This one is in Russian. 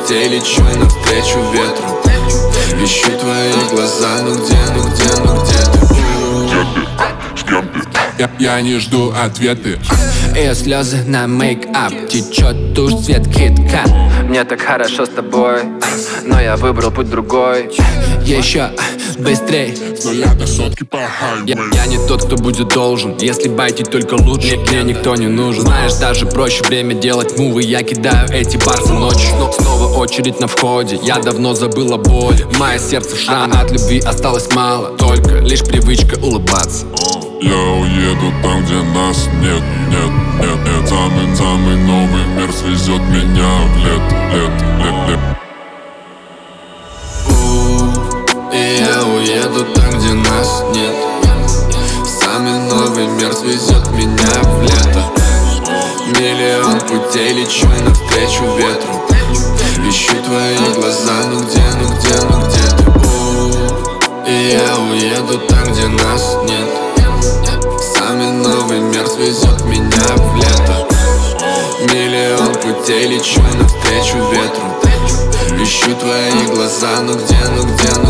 путей лечу навстречу ветру. Ищу твои глаза, ну где ты? Я не жду ответы. Ее слезы на мейкап, течет тушь, цвет кит-кат. Мне так хорошо с тобой, но я выбрал путь другой. Еще быстрей, С нуля до сотки по хайвею. я не тот, кто будет должен. Если байтить только лучше, мне никто не нужен. Знаешь, даже проще время делать мувы. Я кидаю эти барсы ночью, но снова очередь на входе. Я давно забыл о боли, мое сердце в шраме. От любви осталось мало, только лишь привычка улыбаться. Я уеду там, где нас нет. Самый новый мир свезет меня в лет. И я уеду там, где нас нет. Самый новый мир свезет меня в лето. Миллион путей лечу навстречу ветру. Ищу твои глаза, ну где ты? И я уеду там, где нас нет. Самый новый мир свезет меня в лето. Миллион путей лечу навстречу ветру. Ищу твои глаза, ну где